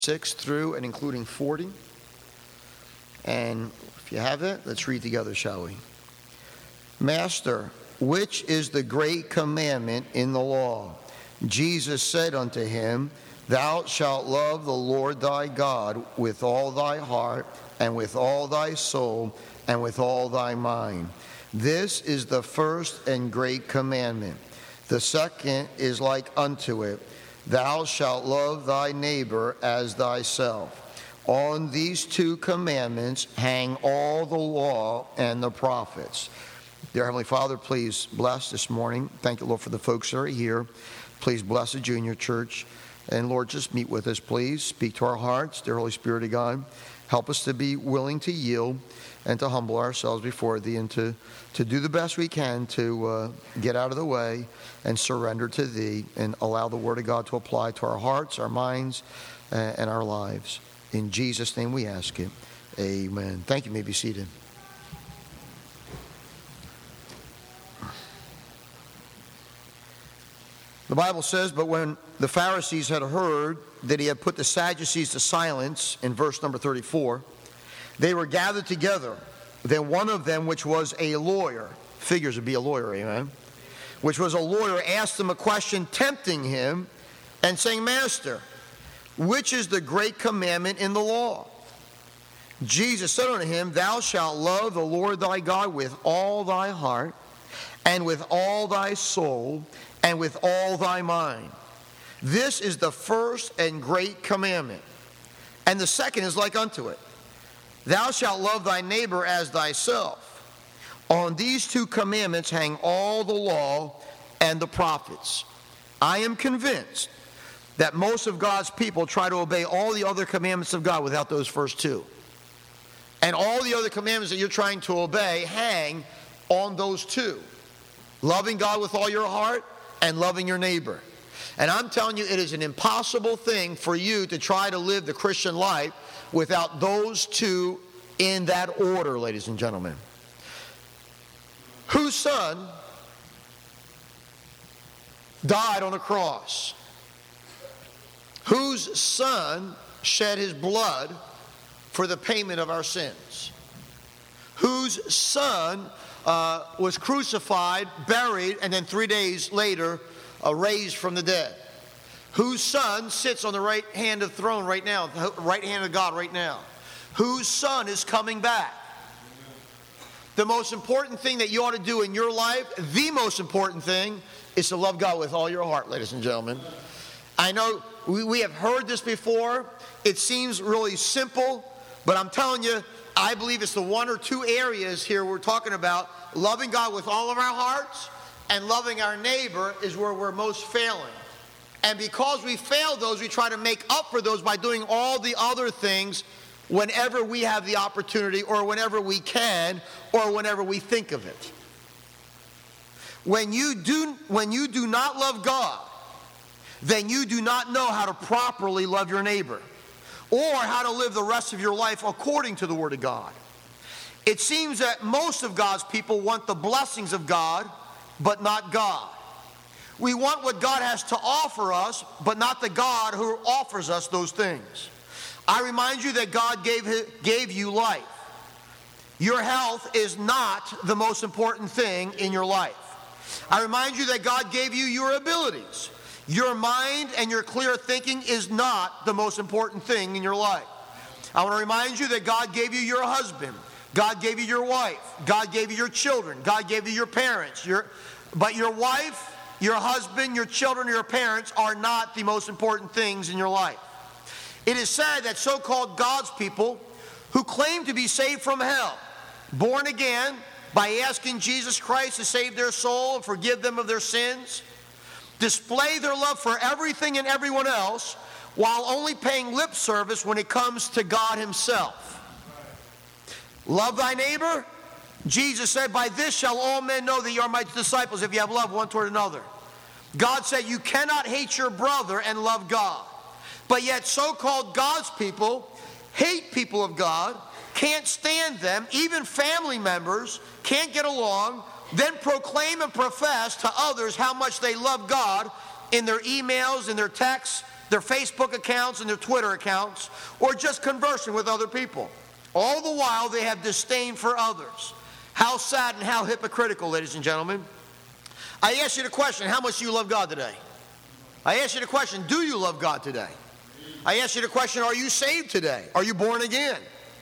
6 through and including 40. And if you have it, let's read together, shall we? Master, which is the great commandment in the law? Jesus said unto him, Thou shalt love the Lord thy God with all thy heart, and with all thy soul, and with all thy mind. This is the first and great commandment. The second is like unto it. Thou shalt love thy neighbor as thyself. On these two commandments hang all the law and the prophets. Dear Heavenly Father, please bless this morning. Thank you, Lord, for the folks that are here. Please bless the junior church. And Lord, just meet with us, please. Speak to our hearts, dear Holy Spirit of God. Help us to be willing to yield and to humble ourselves before Thee, and to do the best we can to get out of the way and surrender to Thee and allow the Word of God to apply to our hearts, our minds, and our lives. In Jesus' name we ask it. Amen. Thank you. You may be seated. The Bible says, but when the Pharisees had heard that he had put the Sadducees to silence, in verse number 34, they were gathered together. Then one of them, which was a lawyer, figures would be a lawyer, amen, which was a lawyer, asked him a question, tempting him, and saying, Master, which is the great commandment in the law? Jesus said unto him, Thou shalt love the Lord thy God with all thy heart, and with all thy soul, and with all thy mind. This is the first and great commandment. And the second is like unto it. Thou shalt love thy neighbor as thyself. On these two commandments hang all the law and the prophets. I am convinced that most of God's people try to obey all the other commandments of God without those first two. And all the other commandments that you're trying to obey hang on those two. Loving God with all your heart and loving your neighbor. And I'm telling you, it is an impossible thing for you to try to live the Christian life without those two in that order, ladies and gentlemen. Whose son died on a cross? Whose son shed his blood for the payment of our sins? Whose son was crucified, buried, and then 3 days later raised from the dead? Whose son sits on the right hand of the throne right now, the right hand of God right now? Whose son is coming back? The most important thing that you ought to do in your life, the most important thing, is to love God with all your heart, ladies and gentlemen. I know we have heard this before. It seems really simple, but I'm telling you, I believe it's the one or two areas here we're talking about. Loving God with all of our hearts and loving our neighbor is where we're most failing. And because we fail those, we try to make up for those by doing all the other things whenever we have the opportunity, or whenever we can, or whenever we think of it. When you do not love God, then you do not know how to properly love your neighbor, or how to live the rest of your life according to the Word of God. It seems that most of God's people want the blessings of God, but not God. We want what God has to offer us, but not the God who offers us those things. I remind you that God gave you life. Your health is not the most important thing in your life. I remind you that God gave you your abilities. Your mind and your clear thinking is not the most important thing in your life. I want to remind you that God gave you your husband. God gave you your wife. God gave you your children. God gave you your parents. But your wife, your husband, your children, your parents are not the most important things in your life. It is said that so-called God's people who claim to be saved from hell, born again by asking Jesus Christ to save their soul and forgive them of their sins, display their love for everything and everyone else while only paying lip service when it comes to God Himself. Love thy neighbor? Jesus said, by this shall all men know that you are my disciples, if you have love one toward another. God said you cannot hate your brother and love God. But yet so-called God's people hate people of God, can't stand them, even family members, can't get along, then proclaim and profess to others how much they love God in their emails, in their texts, their Facebook accounts and their Twitter accounts, or just conversing with other people. All the while, they have disdain for others. How sad and how hypocritical, ladies and gentlemen. I ask you the question, how much do you love God today? I ask you the question, do you love God today? I ask you the question, are you saved today? Are you born again?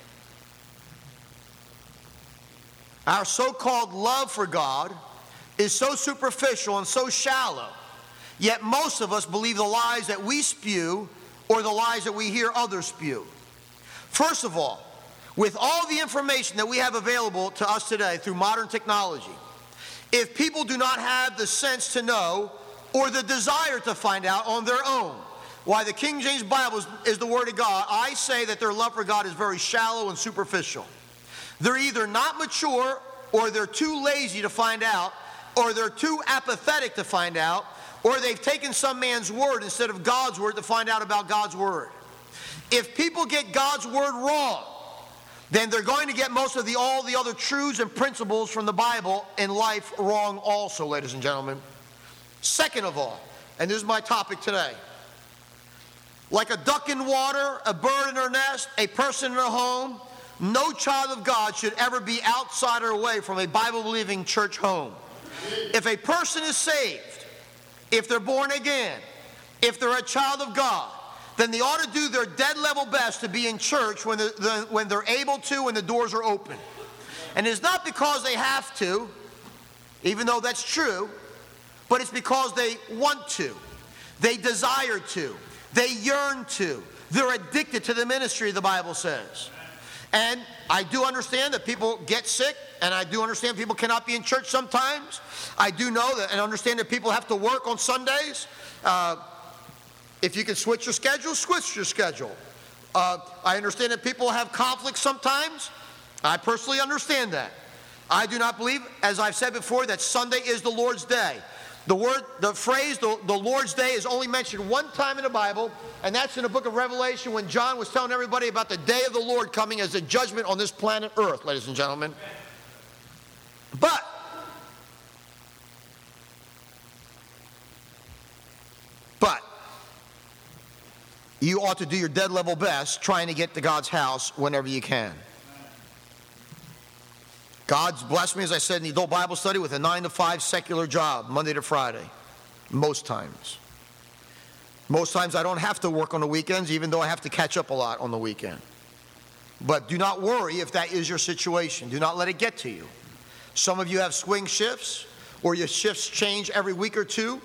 Our so-called love for God is so superficial and so shallow, yet most of us believe the lies that we spew or the lies that we hear others spew. First of all, with all the information that we have available to us today through modern technology, if people do not have the sense to know or the desire to find out on their own why the King James Bible is the Word of God, I say that their love for God is very shallow and superficial. They're either not mature, or they're too lazy to find out, or they're too apathetic to find out, or they've taken some man's word instead of God's word to find out about God's word. If people get God's word wrong, then they're going to get most of all the other truths and principles from the Bible in life wrong also, ladies and gentlemen. Second of all, and this is my topic today, like a duck in water, a bird in her nest, a person in her home, no child of God should ever be outside or away from a Bible-believing church home. If a person is saved, if they're born again, if they're a child of God, then they ought to do their dead level best to be in church when they're able to, when the doors are open. And it's not because they have to, even though that's true, but it's because they want to, they desire to, they yearn to. They're addicted to the ministry, the Bible says. And I do understand that people get sick, and I do understand people cannot be in church sometimes. I do know that and understand that people have to work on Sundays. If you can switch your schedule, switch your schedule. I understand that people have conflicts sometimes. I personally understand that. I do not believe, as I've said before, that Sunday is the Lord's day. The phrase, the Lord's Day, is only mentioned one time in the Bible, and that's in the book of Revelation when John was telling everybody about the day of the Lord coming as a judgment on this planet Earth, ladies and gentlemen. But you ought to do your dead level best trying to get to God's house whenever you can. God's blessed me, as I said in the adult Bible study, with a 9-to-5 secular job, Monday to Friday, most times. Most times I don't have to work on the weekends, even though I have to catch up a lot on the weekend. But do not worry if that is your situation. Do not let it get to you. Some of you have swing shifts, or your shifts change every week or two.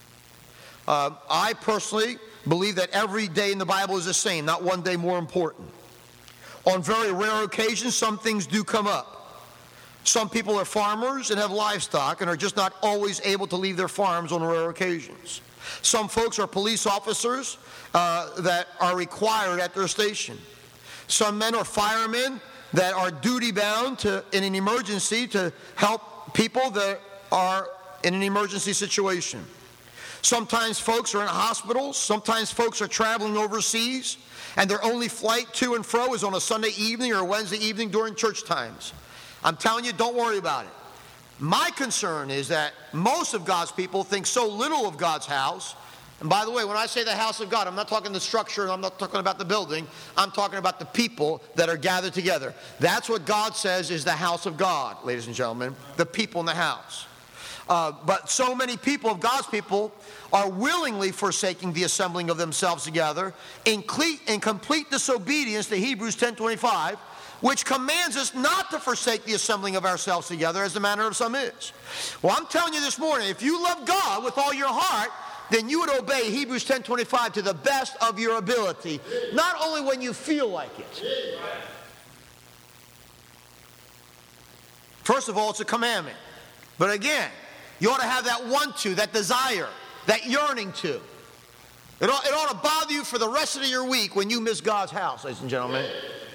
I personally believe that every day in the Bible is the same, not one day more important. On very rare occasions, some things do come up. Some people are farmers and have livestock and are just not always able to leave their farms on rare occasions. Some folks are police officers that are required at their station. Some men are firemen that are duty-bound in an emergency to help people that are in an emergency situation. Sometimes folks are in hospitals. Sometimes folks are traveling overseas, and their only flight to and fro is on a Sunday evening or a Wednesday evening during church times. I'm telling you, don't worry about it. My concern is that most of God's people think so little of God's house. And by the way, when I say the house of God, I'm not talking the structure, I'm not talking about the building. I'm talking about the people that are gathered together. That's what God says is the house of God, ladies and gentlemen, the people in the house. But so many people of God's people are willingly forsaking the assembling of themselves together in complete disobedience to Hebrews 10:25, which commands us not to forsake the assembling of ourselves together as the manner of some is. Well, I'm telling you this morning, if you love God with all your heart, then you would obey Hebrews 10:25 to the best of your ability, not only when you feel like it. First of all, it's a commandment. But again, you ought to have that want to, that desire, that yearning to. It ought to bother you for the rest of your week when you miss God's house, ladies and gentlemen.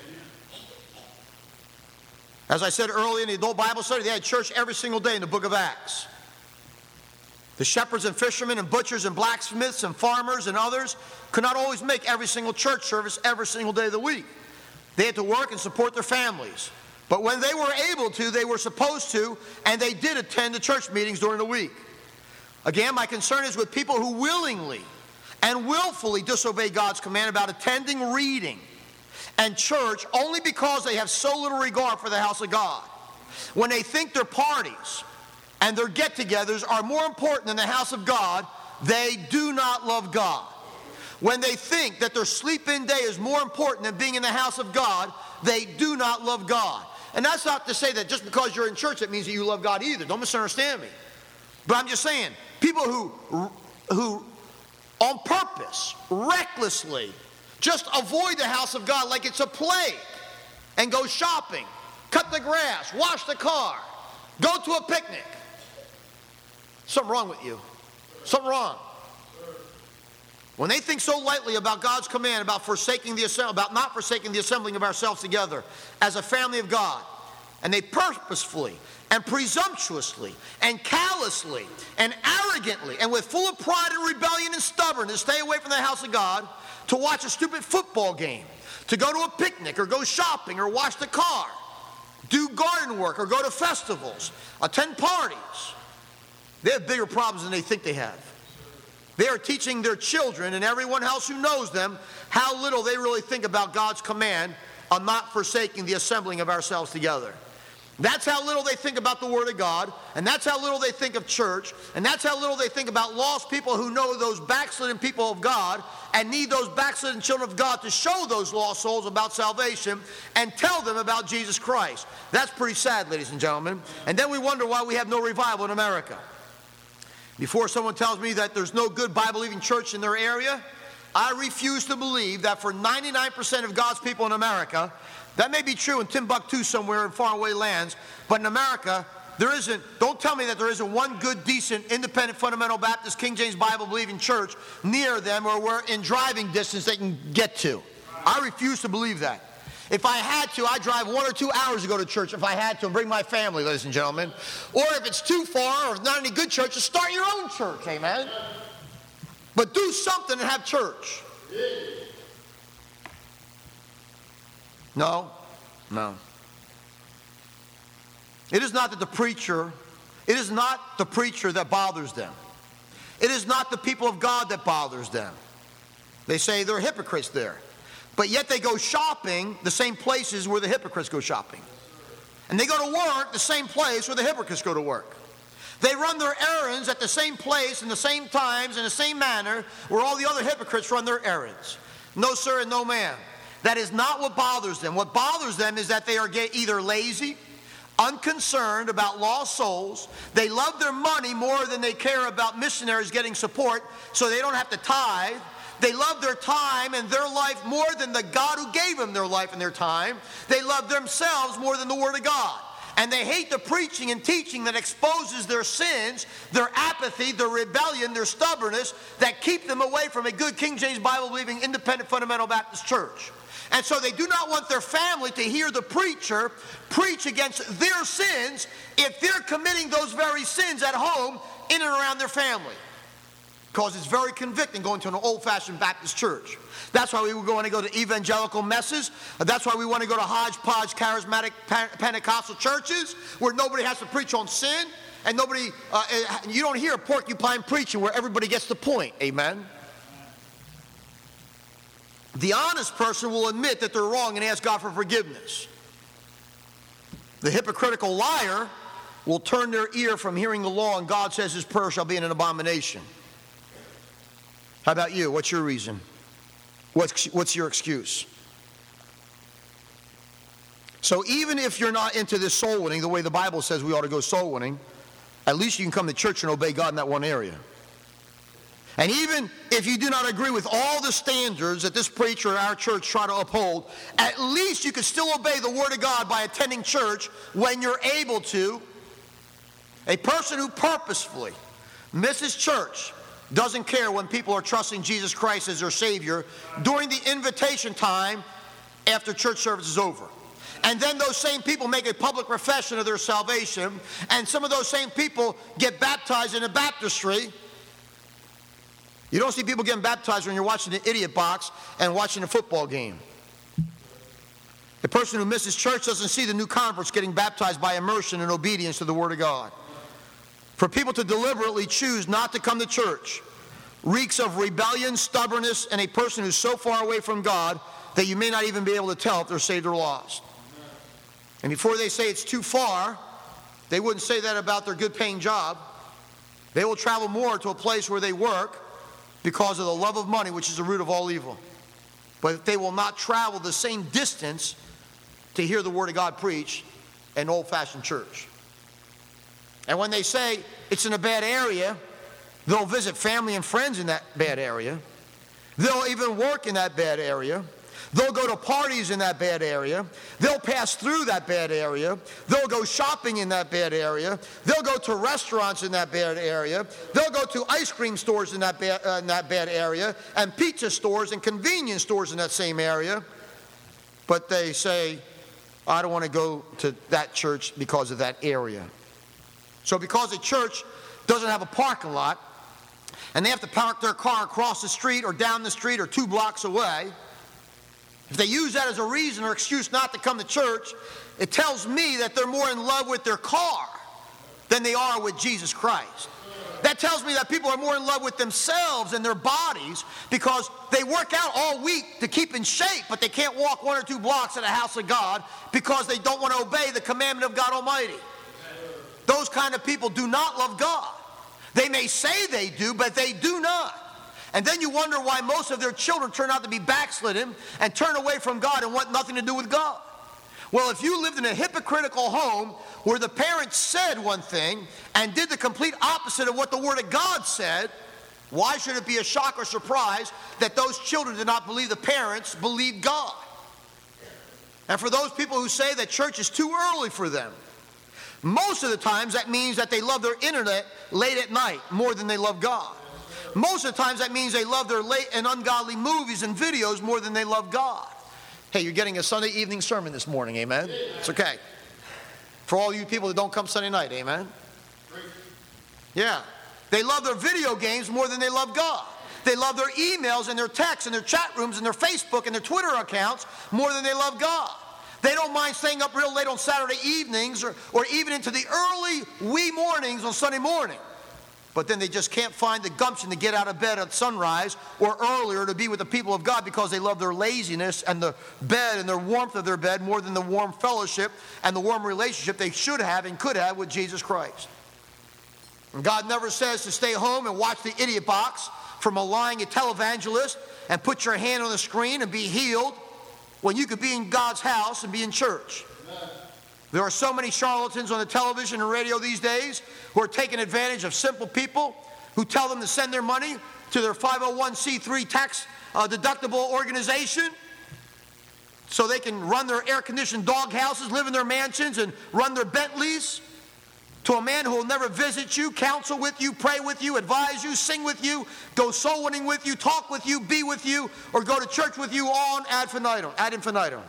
As I said earlier in the adult Bible study, they had church every single day in the book of Acts. The shepherds and fishermen and butchers and blacksmiths and farmers and others could not always make every single church service every single day of the week. They had to work and support their families. But when they were able to, they were supposed to, and they did attend the church meetings during the week. Again, my concern is with people who willingly and willfully disobey God's command about attending reading and church only because they have so little regard for the house of God. When they think their parties and their get-togethers are more important than the house of God, they do not love God. When they think that their sleep-in day is more important than being in the house of God, they do not love God. And that's not to say that just because you're in church, that means that you love God either. Don't misunderstand me. But I'm just saying, people who on purpose, recklessly, just avoid the house of God like it's a plague and go shopping, cut the grass, wash the car, go to a picnic. Something wrong with you. Something wrong. When they think so lightly about God's command about not forsaking the assembling of ourselves together as a family of God, and they purposefully and presumptuously and callously and arrogantly and with full of pride and rebellion and stubbornness stay away from the house of God to watch a stupid football game, to go to a picnic or go shopping or wash the car, do garden work or go to festivals, attend parties, they have bigger problems than they think they have. They are teaching their children and everyone else who knows them how little they really think about God's command of not forsaking the assembling of ourselves together. That's how little they think about the Word of God, and that's how little they think of church, and that's how little they think about lost people who know those backslidden people of God and need those backslidden children of God to show those lost souls about salvation and tell them about Jesus Christ. That's pretty sad, ladies and gentlemen. And then we wonder why we have no revival in America. Before someone tells me that there's no good Bible-believing church in their area, I refuse to believe that for 99% of God's people in America, that may be true in Timbuktu somewhere in faraway lands, but in America, don't tell me that there isn't one good, decent, independent, fundamental Baptist, King James Bible-believing church near them or where in driving distance they can get to. I refuse to believe that. If I had to, I'd drive 1 or 2 hours to go to church if I had to and bring my family, ladies and gentlemen. Or if it's too far or if not any good church, just start your own church, amen? But do something and have church. No. It is not the preacher that bothers them. It is not the people of God that bothers them. They say there are hypocrites there. But yet they go shopping the same places where the hypocrites go shopping. And they go to work the same place where the hypocrites go to work. They run their errands at the same place, in the same times, in the same manner where all the other hypocrites run their errands. No, sir, and no, ma'am. That is not what bothers them. What bothers them is that they are either lazy, unconcerned about lost souls. They love their money more than they care about missionaries getting support, so they don't have to tithe. They love their time and their life more than the God who gave them their life and their time. They love themselves more than the Word of God. And they hate the preaching and teaching that exposes their sins, their apathy, their rebellion, their stubbornness that keep them away from a good King James Bible-believing independent fundamental Baptist church. And so they do not want their family to hear the preacher preach against their sins if they're committing those very sins at home in and around their family. Because it's very convicting going to an old-fashioned Baptist church. That's why we want to go to evangelical messes. That's why we want to go to hodgepodge charismatic Pentecostal churches where nobody has to preach on sin and you don't hear porcupine preaching where everybody gets the point. Amen? The honest person will admit that they're wrong and ask God for forgiveness. The hypocritical liar will turn their ear from hearing the law, and God says his prayer shall be an abomination. How about you? What's your reason? What's your excuse? So even if you're not into this soul winning, the way the Bible says we ought to go soul winning, at least you can come to church and obey God in that one area. And even if you do not agree with all the standards that this preacher or our church try to uphold, at least you can still obey the Word of God by attending church when you're able to. A person who purposefully misses church doesn't care when people are trusting Jesus Christ as their Savior during the invitation time after church service is over. And then those same people make a public profession of their salvation, and some of those same people get baptized in a baptistry. You don't see people getting baptized when you're watching the idiot box and watching a football game. The person who misses church doesn't see the new converts getting baptized by immersion and obedience to the Word of God. For people to deliberately choose not to come to church reeks of rebellion, stubbornness, and a person who's so far away from God that you may not even be able to tell if they're saved or lost. And before they say it's too far, they wouldn't say that about their good-paying job. They will travel more to a place where they work because of the love of money, which is the root of all evil. But they will not travel the same distance to hear the Word of God preached in old-fashioned church. And when they say it's in a bad area, they'll visit family and friends in that bad area. They'll even work in that bad area. They'll go to parties in that bad area. They'll pass through that bad area. They'll go shopping in that bad area. They'll go to restaurants in that bad area. They'll go to ice cream stores in that bad area, and pizza stores and convenience stores in that same area. But they say, I don't want to go to that church because of that area. So because a church doesn't have a parking lot, and they have to park their car across the street or down the street or 2 blocks away, if they use that as a reason or excuse not to come to church, it tells me that they're more in love with their car than they are with Jesus Christ. That tells me that people are more in love with themselves and their bodies because they work out all week to keep in shape, but they can't walk 1 or 2 blocks to the house of God because they don't want to obey the commandment of God Almighty. Those kind of people do not love God. They may say they do, but they do not. And then you wonder why most of their children turn out to be backslidden and turn away from God and want nothing to do with God. Well, if you lived in a hypocritical home where the parents said one thing and did the complete opposite of what the Word of God said, why should it be a shock or surprise that those children did not believe the parents believed God? And for those people who say that church is too early for them, most of the times that means that they love their internet late at night more than they love God. Most of the times that means they love their late and ungodly movies and videos more than they love God. Hey, you're getting a Sunday evening sermon this morning, amen? It's okay. For all you people that don't come Sunday night, amen? Yeah. They love their video games more than they love God. They love their emails and their texts and their chat rooms and their Facebook and their Twitter accounts more than they love God. They don't mind staying up real late on Saturday evenings or even into the early wee mornings on Sunday morning. But then they just can't find the gumption to get out of bed at sunrise or earlier to be with the people of God because they love their laziness and the bed and the warmth of their bed more than the warm fellowship and the warm relationship they should have and could have with Jesus Christ. And God never says to stay home and watch the idiot box from a lying televangelist and put your hand on the screen and be healed when you could be in God's house and be in church. Amen. There are so many charlatans on the television and radio these days who are taking advantage of simple people who tell them to send their money to their 501c3 tax deductible organization so they can run their air-conditioned dog houses, live in their mansions, and run their Bentleys, to a man who will never visit you, counsel with you, pray with you, advise you, sing with you, go soul winning with you, talk with you, be with you, or go to church with you on ad infinitum.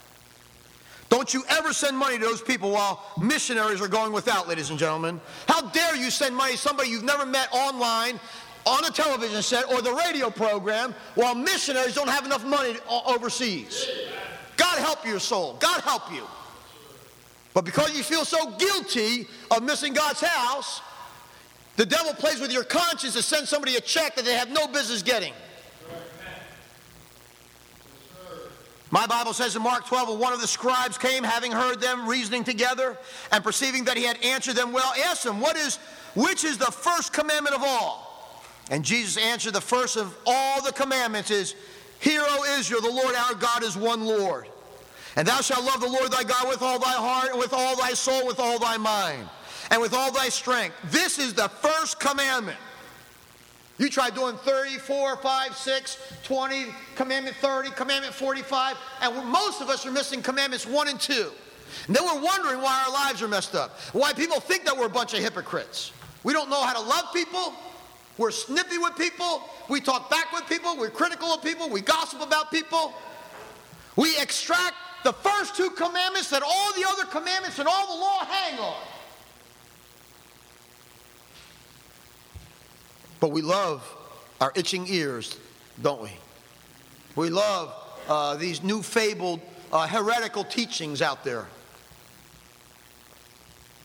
Don't you ever send money to those people while missionaries are going without, ladies and gentlemen. How dare you send money to somebody you've never met online, on a television set, or the radio program, while missionaries don't have enough money overseas. God help your soul. God help you. But because you feel so guilty of missing God's house, the devil plays with your conscience to send somebody a check that they have no business getting. My Bible says in Mark 12, when one of the scribes came, having heard them reasoning together, and perceiving that he had answered them well, asked him, which is the first commandment of all? And Jesus answered, the first of all the commandments is, Hear, O Israel, the Lord our God is one Lord. And thou shalt love the Lord thy God with all thy heart, and with all thy soul, with all thy mind, and with all thy strength. This is the first commandment. You try doing 30, 4, 5, 6, 20, commandment 30, commandment 45, and most of us are missing commandments 1 and 2. And then we're wondering why our lives are messed up, why people think that we're a bunch of hypocrites. We don't know how to love people. We're snippy with people. We talk back with people. We're critical of people. We gossip about people. We extract the first 2 commandments that all the other commandments and all the law hang on. But we love our itching ears, don't we? We love these new fabled heretical teachings out there.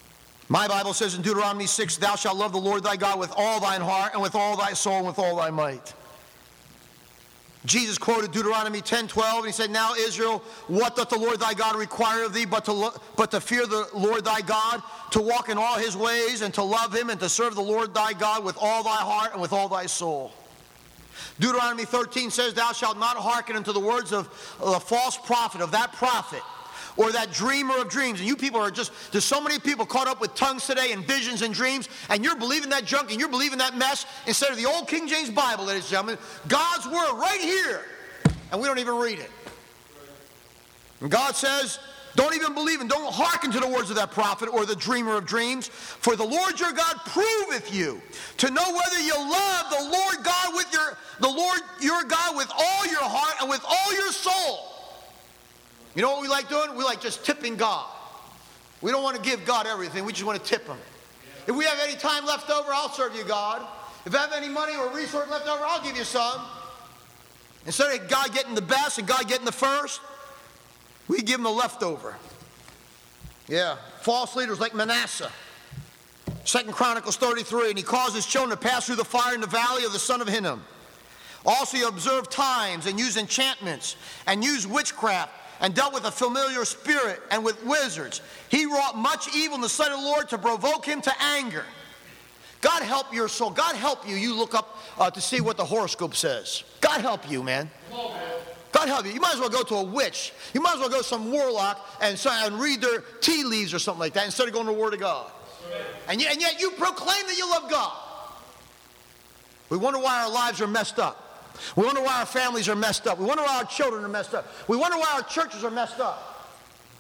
My Bible says in Deuteronomy 6, thou shalt love the Lord thy God with all thine heart and with all thy soul and with all thy might. Jesus quoted Deuteronomy 10:12, and he said, now Israel, what doth the Lord thy God require of thee but to fear the Lord thy God, to walk in all his ways, and to love him, and to serve the Lord thy God with all thy heart and with all thy soul. Deuteronomy 13 says, thou shalt not hearken unto the words of the false prophet, of that prophet, or that dreamer of dreams. And you people are just, there's so many people caught up with tongues today and visions and dreams, and you're believing that junk and you're believing that mess instead of the old King James Bible, ladies and gentlemen. God's word right here, and we don't even read it. And God says, don't even believe and don't hearken to the words of that prophet or the dreamer of dreams, for the Lord your God proveth you to know whether you love the Lord God with the Lord your God with all your heart and with all your soul. You know what we like doing? We like just tipping God. We don't want to give God everything. We just want to tip him. If we have any time left over, I'll serve you, God. If I have any money or resource left over, I'll give you some. Instead of God getting the best and God getting the first, we give him the leftover. Yeah. False leaders like Manasseh. 2 Chronicles 33, and he caused his children to pass through the fire in the valley of the son of Hinnom. Also he observed times and used enchantments and used witchcraft and dealt with a familiar spirit and with wizards. He wrought much evil in the sight of the Lord to provoke him to anger. God help your soul. God help you. You look up to see what the horoscope says. God help you, man. God help you. You might as well go to a witch. You might as well go to some warlock and read their tea leaves or something like that instead of going to the Word of God. And yet you proclaim that you love God. We wonder why our lives are messed up. We wonder why our families are messed up. We wonder why our children are messed up. We wonder why our churches are messed up.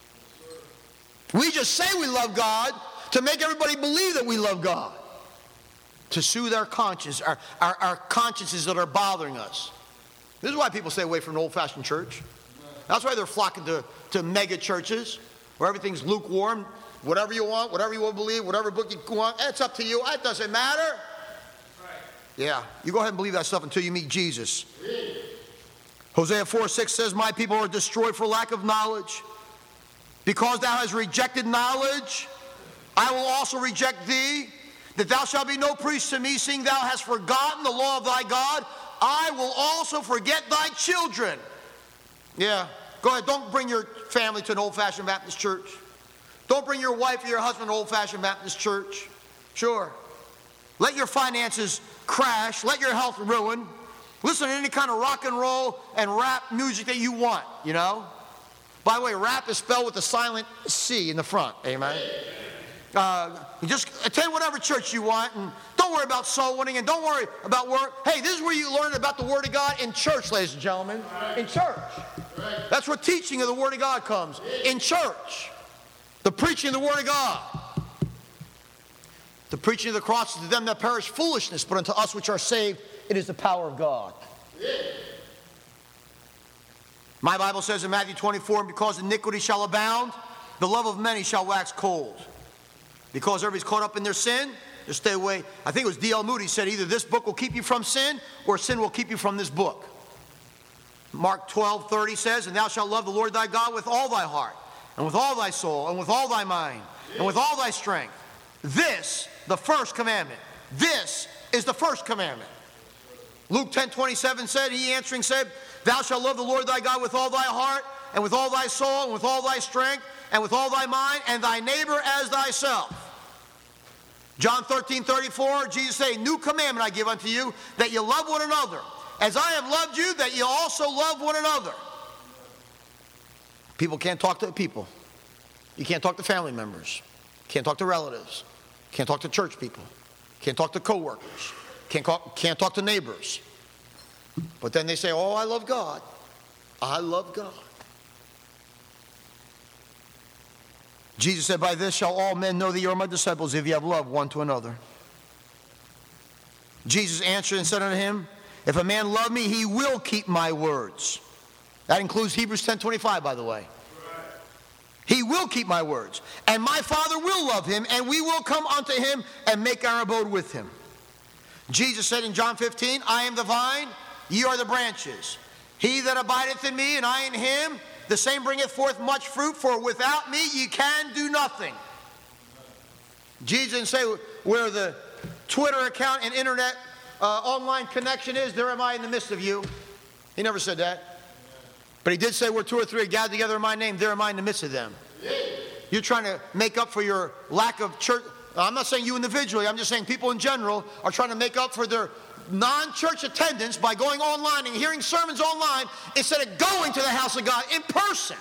We just say we love God to make everybody believe that we love God. To soothe our conscience, our consciences that are bothering us. This is why people stay away from an old-fashioned church. That's why they're flocking to mega churches where everything's lukewarm. Whatever you want to believe, whatever book you want, it's up to you. It doesn't matter. Yeah, you go ahead and believe that stuff until you meet Jesus. Hosea 4:6 says, my people are destroyed for lack of knowledge. Because thou hast rejected knowledge, I will also reject thee, that thou shalt be no priest to me, seeing thou hast forgotten the law of thy God. I will also forget thy children. Yeah, go ahead. Don't bring your family to an old-fashioned Baptist church. Don't bring your wife or your husband to an old-fashioned Baptist church. Sure. Let your finances crash. Let your health ruin. Listen to any kind of rock and roll and rap music that you want, you know. By the way, rap is spelled with a silent C in the front. Amen. You just attend whatever church you want, and don't worry about soul winning, and don't worry about work. Hey, this is where you learn about the Word of God in church, ladies and gentlemen. In church. That's where teaching of the Word of God comes. In church. The preaching of the Word of God. The preaching of the cross is to them that perish foolishness, but unto us which are saved, it is the power of God. My Bible says in Matthew 24, and because iniquity shall abound, the love of many shall wax cold. Because everybody's caught up in their sin, just stay away. I think it was D.L. Moody said either this book will keep you from sin or sin will keep you from this book. Mark 12:30 says, and thou shalt love the Lord thy God with all thy heart, and with all thy soul, and with all thy mind, and with all thy strength. This, the first commandment. This is the first commandment. Luke 10:27 said, he answering said, thou shalt love the Lord thy God with all thy heart, and with all thy soul, and with all thy strength, and with all thy mind, and thy neighbor as thyself. John 13:34, Jesus said, new commandment I give unto you, that you love one another. As I have loved you, that you also love one another. People can't talk to people. You can't talk to family members. Can't talk to relatives. Can't talk to church people. Can't talk to co-workers. Can't talk to neighbors. But then they say, oh, I love God. I love God. Jesus said, by this shall all men know that you are my disciples, if you have love one to another. Jesus answered and said unto him, if a man love me, he will keep my words. That includes Hebrews 10:25, by the way. He will keep my words. And my Father will love him, and we will come unto him and make our abode with him. Jesus said in John 15, I am the vine, ye are the branches. He that abideth in me, and I in him, the same bringeth forth much fruit, for without me ye can do nothing. Jesus didn't say where the Twitter account and internet online connection is, there am I in the midst of you. He never said that. But he did say where 2 or 3 are gathered together in my name, there am I in the midst of them. You're trying to make up for your lack of church. I'm not saying you individually, I'm just saying people in general are trying to make up for their non-church attendance by going online and hearing sermons online instead of going to the house of God in person.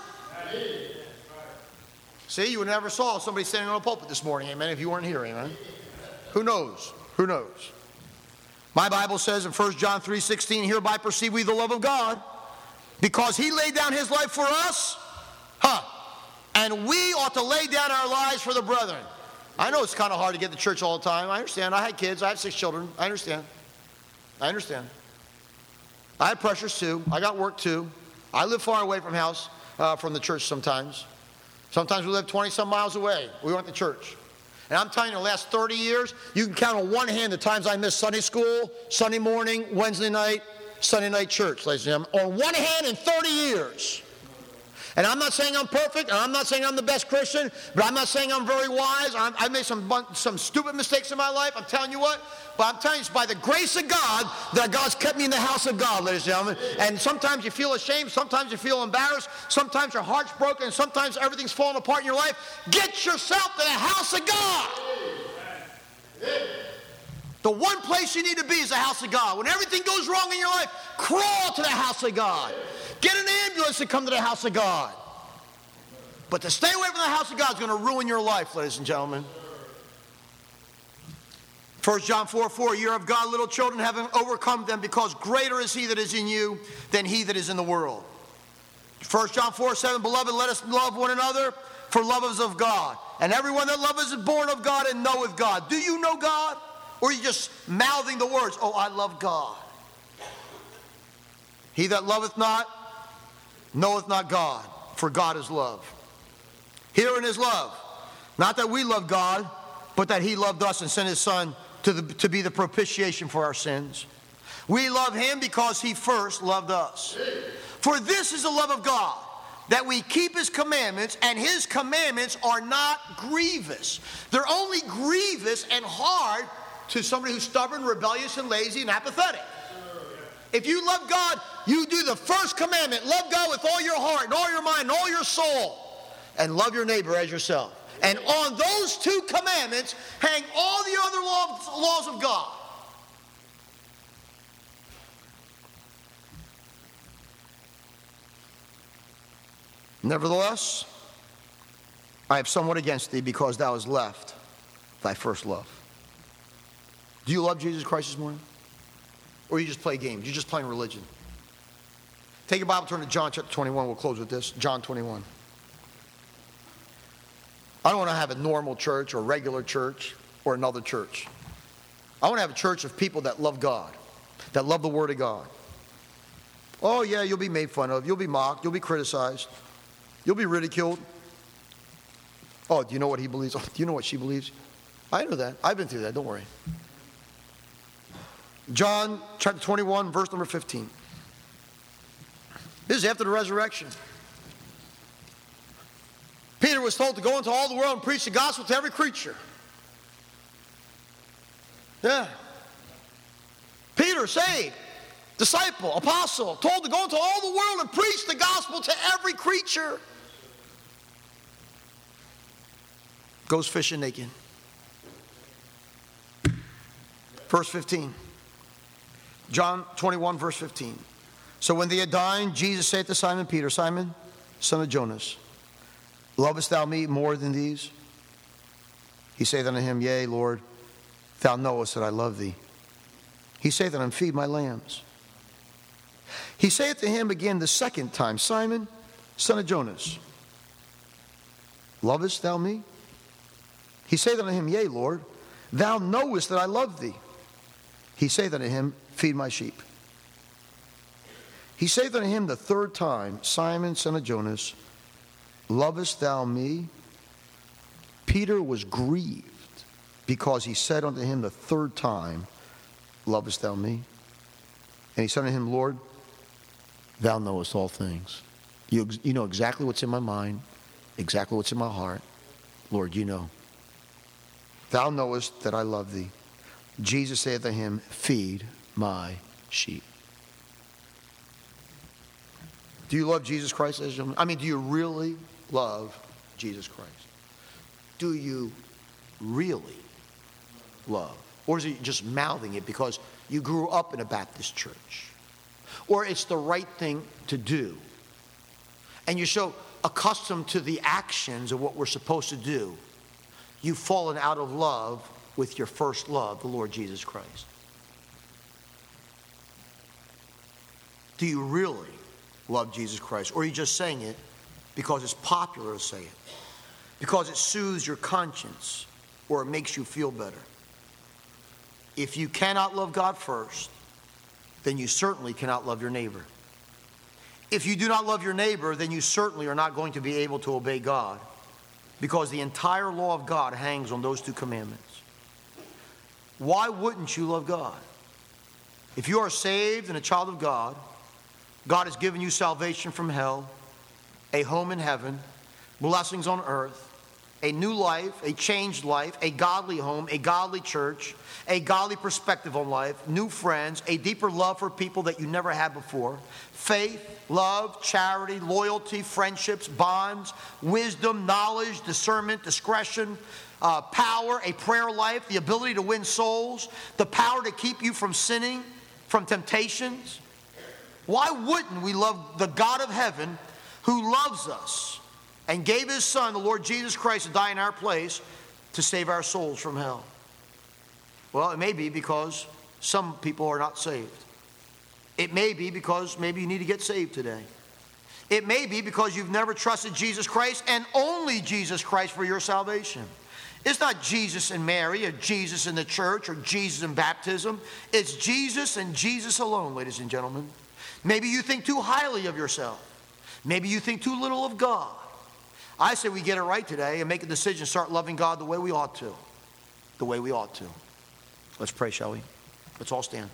See, you never saw somebody standing on a pulpit this morning, amen, if you weren't here, amen. Who knows? Who knows? My Bible says in 1 John 3:16, hereby perceive we the love of God, because he laid down his life for us, and we ought to lay down our lives for the brethren. I know it's kind of hard to get to church all the time. I understand. I had kids. I have 6 children. I understand. I had pressures too. I got work too. I live far away from the church sometimes. Sometimes we live 20-some miles away. We went to church. And I'm telling you, the last 30 years, you can count on one hand the times I missed Sunday school, Sunday morning, Wednesday night, Sunday night church, ladies and gentlemen. On one hand in 30 years. And I'm not saying I'm perfect, and I'm not saying I'm the best Christian, but I'm not saying I'm very wise. I made some stupid mistakes in my life. I'm telling you what. But I'm telling you, it's by the grace of God that God's kept me in the house of God, ladies and gentlemen. And sometimes you feel ashamed. Sometimes you feel embarrassed. Sometimes your heart's broken. And sometimes everything's falling apart in your life. Get yourself to the house of God. The one place you need to be is the house of God. When everything goes wrong in your life, crawl to the house of God. Get an ambulance and come to the house of God. But to stay away from the house of God is going to ruin your life, ladies and gentlemen. 1 John 4:4, ye are of God, little children, having overcome them, because greater is he that is in you than he that is in the world. 1 John 4:7, beloved, let us love one another, for love is of God. And everyone that loveth is born of God and knoweth God. Do you know God? Or are you just mouthing the words, oh, I love God? He that loveth not, knoweth not God, for God is love. Herein is love, not that we love God, but that he loved us and sent his Son to be the propitiation for our sins. We love him because he first loved us. For this is the love of God, that we keep his commandments, and his commandments are not grievous. They're only grievous and hard to somebody who's stubborn, rebellious, and lazy, and apathetic. If you love God, you do the first commandment. Love God with all your heart and all your mind and all your soul. And love your neighbor as yourself. And on those 2 commandments hang all the other laws of God. Nevertheless, I have somewhat against thee, because thou hast left thy first love. Do you love Jesus Christ this morning? Or you just play games? You're just playing religion? Take your Bible, turn to John chapter 21. We'll close with this. John 21. I don't want to have a normal church or regular church or another church. I want to have a church of people that love God, that love the Word of God. Oh, yeah, you'll be made fun of. You'll be mocked. You'll be criticized. You'll be ridiculed. Oh, do you know what he believes? Oh, do you know what she believes? I know that. I've been through that. Don't worry. John chapter 21, verse number 15. This is after the resurrection. Peter was told to go into all the world and preach the gospel to every creature. Yeah. Peter, saved, disciple, apostle, told to go into all the world and preach the gospel to every creature. Goes fishing naked. Verse 15. John 21, verse 15. So when they had dined, Jesus said to Simon Peter, Simon, son of Jonas, lovest thou me more than these? He saith unto him, Yea, Lord, thou knowest that I love thee. He saith unto him, Feed my lambs. He saith to him again the second time, Simon, son of Jonas, lovest thou me? He saith unto him, Yea, Lord, thou knowest that I love thee. He saith unto him, Feed my sheep. He saith unto him the third time, Simon, son of Jonas, lovest thou me? Peter was grieved because he said unto him the third time, lovest thou me? And he said unto him, Lord, thou knowest all things. You know exactly what's in my mind, exactly what's in my heart. Lord, you know. Thou knowest that I love thee. Jesus saith to him, feed my sheep. Do you love Jesus Christ, ladies and gentlemen? I mean, do you really love Jesus Christ? Do you really love? Or is he just mouthing it because you grew up in a Baptist church? Or it's the right thing to do. And you're so accustomed to the actions of what we're supposed to do, you've fallen out of love with your first love, the Lord Jesus Christ. Do you really love Jesus Christ? Or are you just saying it because it's popular to say it? Because it soothes your conscience or it makes you feel better? If you cannot love God first, then you certainly cannot love your neighbor. If you do not love your neighbor, then you certainly are not going to be able to obey God, because the entire law of God hangs on those two commandments. Why wouldn't you love God? If you are saved and a child of God, God has given you salvation from hell, a home in heaven, blessings on earth, a new life, a changed life, a godly home, a godly church, a godly perspective on life, new friends, a deeper love for people that you never had before, faith, love, charity, loyalty, friendships, bonds, wisdom, knowledge, discernment, discretion, power, a prayer life, the ability to win souls, the power to keep you from sinning, from temptations. Why wouldn't we love the God of heaven who loves us and gave his Son, the Lord Jesus Christ, to die in our place to save our souls from hell? Well, it may be because some people are not saved. It may be because maybe you need to get saved today. It may be because you've never trusted Jesus Christ and only Jesus Christ for your salvation. It's not Jesus and Mary or Jesus in the church or Jesus in baptism. It's Jesus and Jesus alone, ladies and gentlemen. Maybe you think too highly of yourself. Maybe you think too little of God. I say we get it right today and make a decision to start loving God the way we ought to. The way we ought to. Let's pray, shall we? Let's all stand.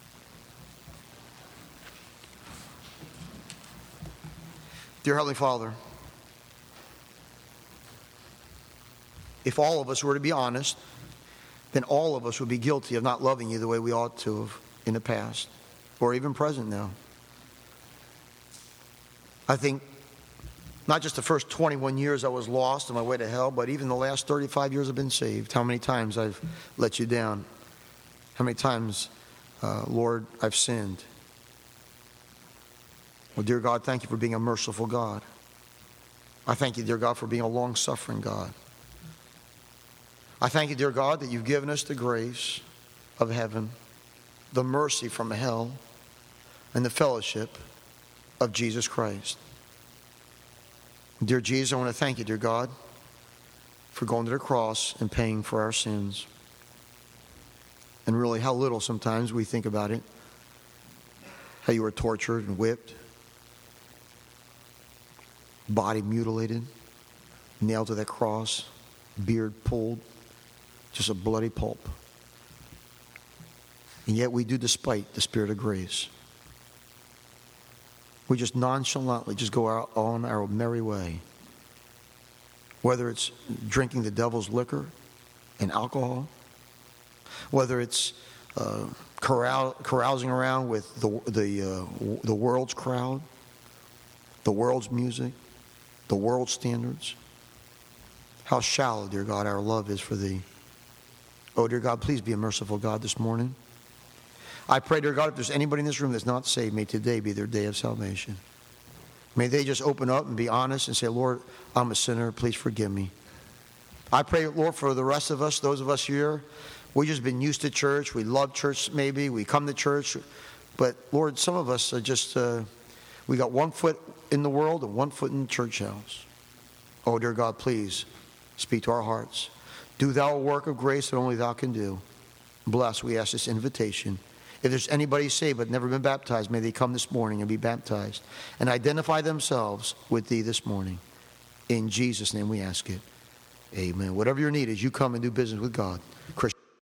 Dear Heavenly Father, if all of us were to be honest, then all of us would be guilty of not loving you the way we ought to have in the past or even present now. I think not just the first 21 years I was lost on my way to hell, but even the last 35 years I've been saved. How many times I've let you down. How many times, Lord, I've sinned. Well, dear God, thank you for being a merciful God. I thank you, dear God, for being a long-suffering God. I thank you, dear God, that you've given us the grace of heaven, the mercy from hell, and the fellowship of Jesus Christ. Dear Jesus, I want to thank you, dear God, for going to the cross and paying for our sins. And really how little sometimes we think about it. How you were tortured and whipped, body mutilated, nailed to that cross, beard pulled, just a bloody pulp. And yet we do despite the Spirit of grace. We just nonchalantly just go out on our merry way. Whether it's drinking the devil's liquor and alcohol, whether it's carousing around with the world's crowd, the world's music, the world's standards. How shallow, dear God, our love is for thee. Oh, dear God, please be a merciful God this morning. I pray, dear God, if there's anybody in this room that's not saved, may today be their day of salvation. May they just open up and be honest and say, Lord, I'm a sinner. Please forgive me. I pray, Lord, for the rest of us, those of us here, we've just been used to church. We love church maybe. We come to church. But, Lord, some of us are just, we got 1 foot in the world and 1 foot in the church house. Oh, dear God, please speak to our hearts. Do thou a work of grace that only thou can do. Bless, we ask this invitation. If there's anybody saved but never been baptized, may they come this morning and be baptized and identify themselves with thee this morning. In Jesus' name we ask it. Amen. Whatever your need is, you come and do business with God. Christian.